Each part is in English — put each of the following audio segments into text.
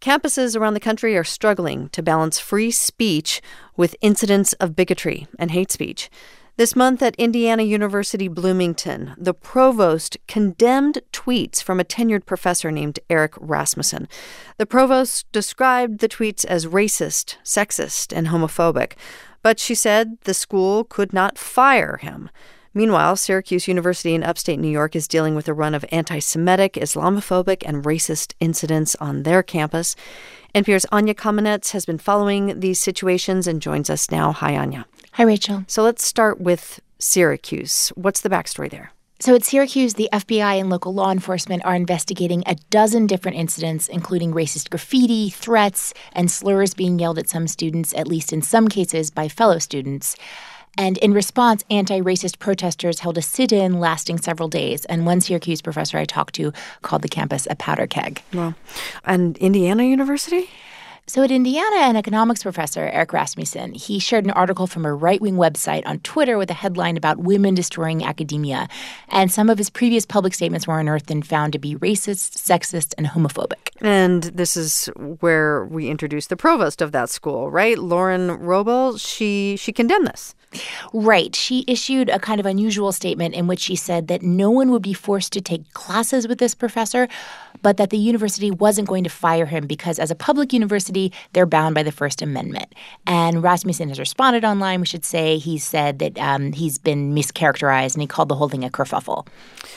Campuses around the country are struggling to balance free speech with incidents of bigotry and hate speech. This month at Indiana University Bloomington, the provost condemned tweets from a tenured professor named Erik Rasmussen. The provost described the tweets as racist, sexist, and homophobic, but she said the school could not fire him. Meanwhile, Syracuse University in upstate New York is dealing with a run of anti-Semitic, Islamophobic, and racist incidents on their campus. NPR's Anya Kamenetz has been following these situations and joins us now. Hi, Anya. Hi, Rachel. So let's start with Syracuse. What's the backstory there? So at Syracuse, the FBI and local law enforcement are investigating a dozen different incidents, including racist graffiti, threats, and slurs being yelled at some students, at least in some cases by fellow students. And in response, anti-racist protesters held a sit-in lasting several days. And one Syracuse professor I talked to called the campus a powder keg. Well, and Indiana University? So at Indiana, an economics professor, Erik Rasmussen, he shared an article from a right-wing website on Twitter with a headline about women destroying academia. And some of his previous public statements were unearthed and found to be racist, sexist, and homophobic. And this is where we introduced the provost of that school, right? Lauren Roebel. She condemned this. Right. She issued a kind of unusual statement in which she said that no one would be forced to take classes with this professor, but that the university wasn't going to fire him because as a public university, they're bound by the First Amendment. And Rasmussen has responded online, we should say. He said that he's been mischaracterized, and he called the whole thing a kerfuffle.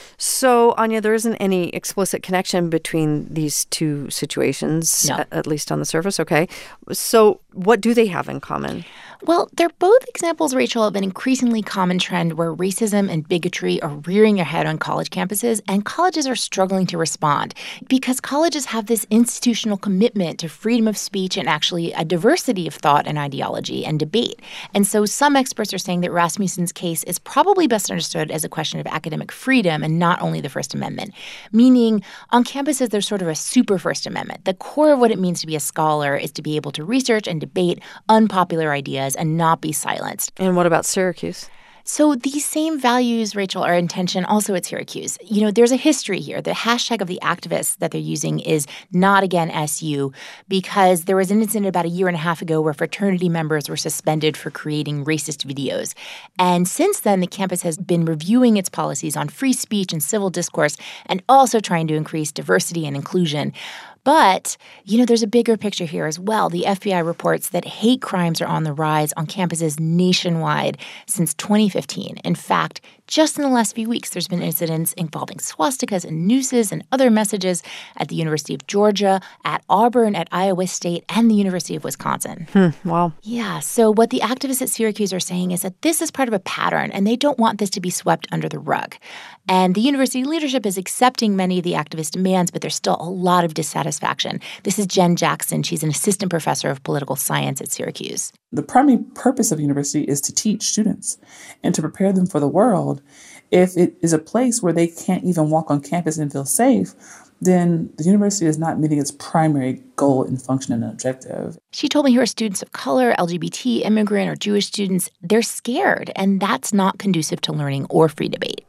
So, Anya, there isn't any explicit connection between these two situations, no. At least on the surface, okay. So what do they have in common? Well, they're both examples, Rachel, of an increasingly common trend where racism and bigotry are rearing their head on college campuses, and colleges are struggling to respond because colleges have this institutional commitment to freedom of speech and actually a diversity of thought and ideology and debate. And so some experts are saying that Rasmussen's case is probably best understood as a question of academic freedom and not only the First Amendment, meaning on campuses there's sort of a super First Amendment. The core of what it means to be a scholar is to be able to research and debate unpopular ideas and not be silenced. And what about Syracuse? So these same values, Rachel, are in tension also at Syracuse. You know, there's a history here. The hashtag of the activists that they're using is NotAgainSU because there was an incident about a year and a half ago where fraternity members were suspended for creating racist videos. And since then, the campus has been reviewing its policies on free speech and civil discourse and also trying to increase diversity and inclusion. But, you know, there's a bigger picture here as well. The FBI reports that hate crimes are on the rise on campuses nationwide since 2015. In fact, just in the last few weeks, there's been incidents involving swastikas and nooses and other messages at the University of Georgia, at Auburn, at Iowa State, and the University of Wisconsin. Wow. Yeah, so what the activists at Syracuse are saying is that this is part of a pattern, and they don't want this to be swept under the rug. And the university leadership is accepting many of the activist demands, but there's still a lot of dissatisfaction. This is Jen Jackson. She's an assistant professor of political science at Syracuse. The primary purpose of university is to teach students and to prepare them for the world. If it is a place where they can't even walk on campus and feel safe, then the university is not meeting its primary goal and function and objective. She told me here are students of color, LGBT, immigrant, or Jewish students. They're scared, and that's not conducive to learning or free debate.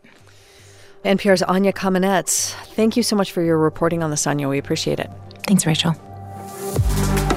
NPR's Anya Kamenetz, thank you so much for your reporting on this, Anya. We appreciate it. Thanks, Rachel.